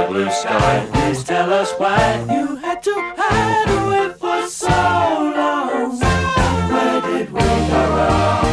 blue sky. Please tell us why you had to hide away for so long. Where did we go wrong?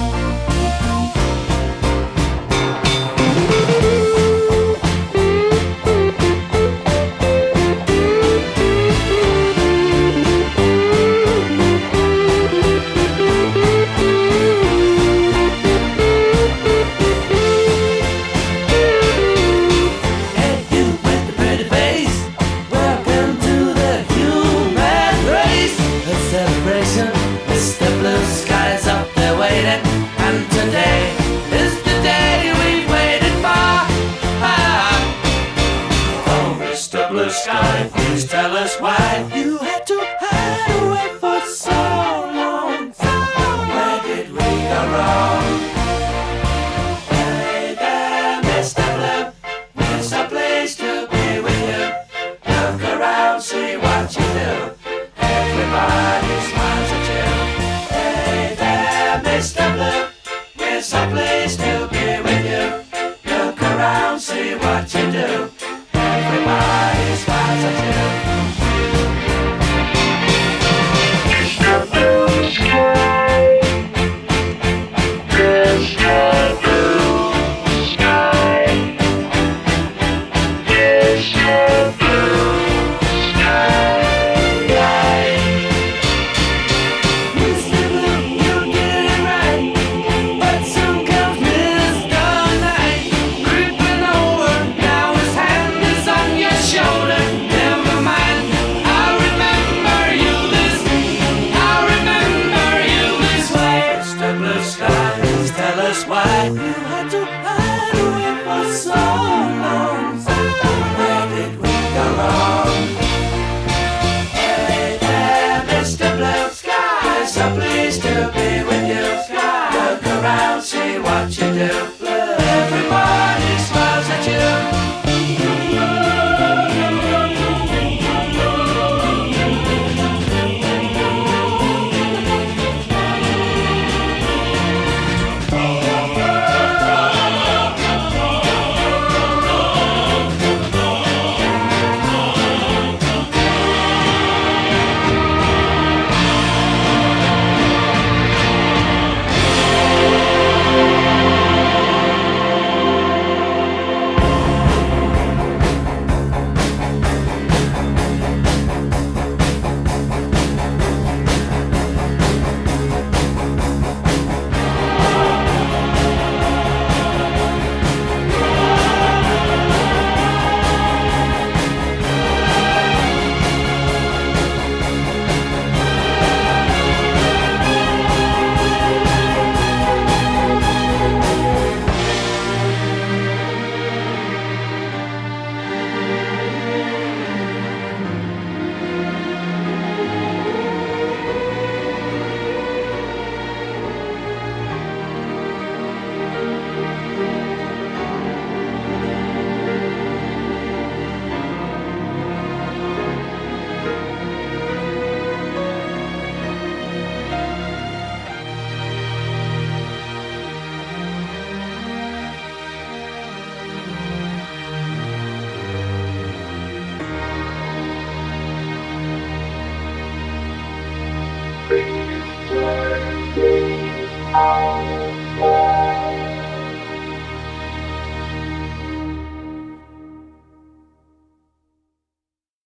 Sky, please tell us why you had to hide away for so long. Where did we go wrong? Hey there, Mr. Blue, it's a place to be with you. Look around, see what you do. Everybody smiles at you. Hey there, Mr. Blue, it's a place to be with you. Look around, see what you do.